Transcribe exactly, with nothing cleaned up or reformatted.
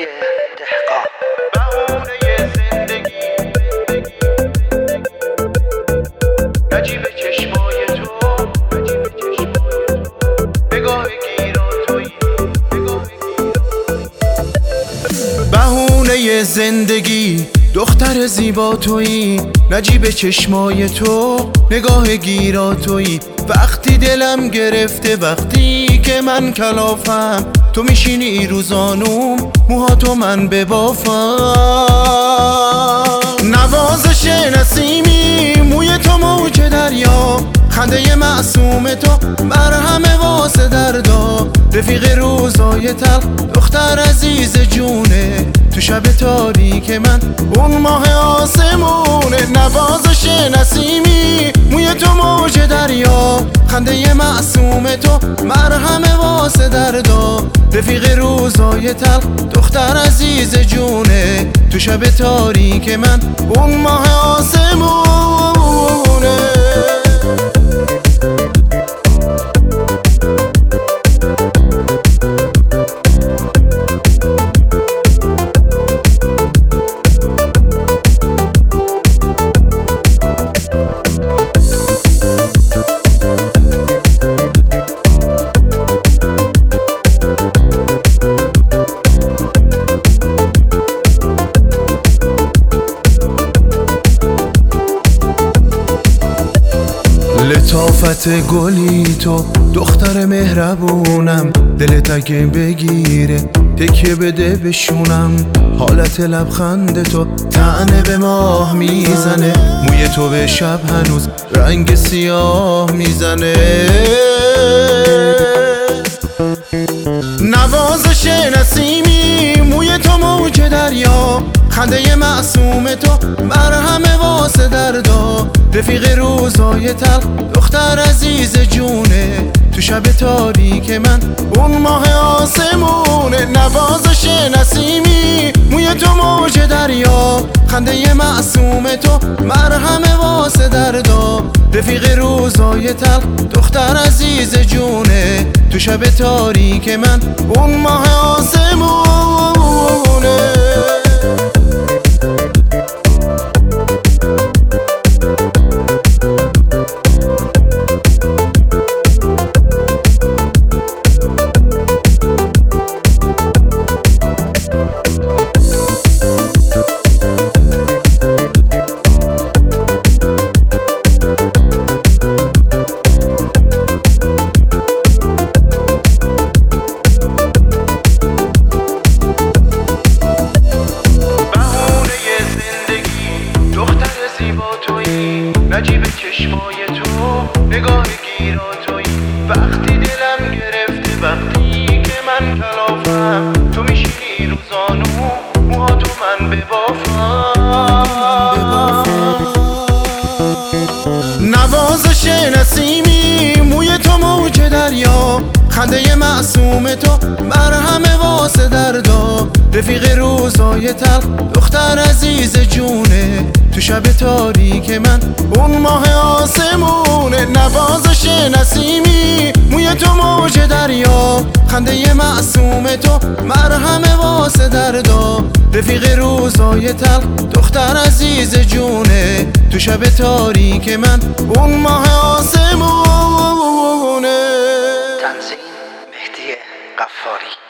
دهقان. بهونه زندگی نجیب چشمای تو، نگاه گیرا تویی. بهونه زندگی دختر زیبا تویی، نجیب چشمای تو، نگاه گیرا تویی. وقتی دلم گرفته، وقتی که من کلافم، تو میشینی رو زانوم، موهاتو من ببافم. نوازش نسیمی، موی تو موج دریا، خنده معصوم تو مرهم واسه دردا. رفیق روزای تلخ، دختر عزیز جونه، تو شب تاریک من اون ماه آسمونه. نوازش نسیمی، موی تو موج دریا، خنده معصوم تو مرهم واسه دردا. رفیق روزای تلخ، دختر عزیز جونه، تو شب تاریک من اون ماه آسمونه. لطافت گلی تو، دختر مهربونم، دلت اگه بگیره تکیه بده بشونم. حالت لبخند تو طعنه به ماه میزنه، موی تو به شب هنوز رنگ سیاه میزنه. نوازش نسیمی، موی تو موج دریا، خنده معصوم تو مرهم واسه دردا. رفیق روزای تلخ، دختر عزیز جونه، تو شب تاریک من اون ماه آسمونه. نوازش نسیمی، موی تو موج دریا، خنده معصوم تو مرهم واسه دردا. رفیق روزای تلخ، دختر عزیز جونه، تو شب تاریک من اون ماه آسمونه. نجیب چشمای تو، نگاه گیرا تویی. وقتی دلم گرفته، وقتی که من کلافم، تو میشینی رو زانو، موهاتو من ببافم. نوازش نسیمی، موی تو موج دریا، خنده معصوم تو مرهم واسه دردا. رفیق روزای تلخ، دختر عزیز جونه، تو شب تاریک من اون ماه آسمونه. نوازش نسیمی، موی تو موج دریا، خنده معصوم تو مرهم واسه دردا. رفیق روزای تلخ، دختر عزیز جونه، تو شب تاریک من اون ماه آسمونه. تنظیم مهدی قفاری.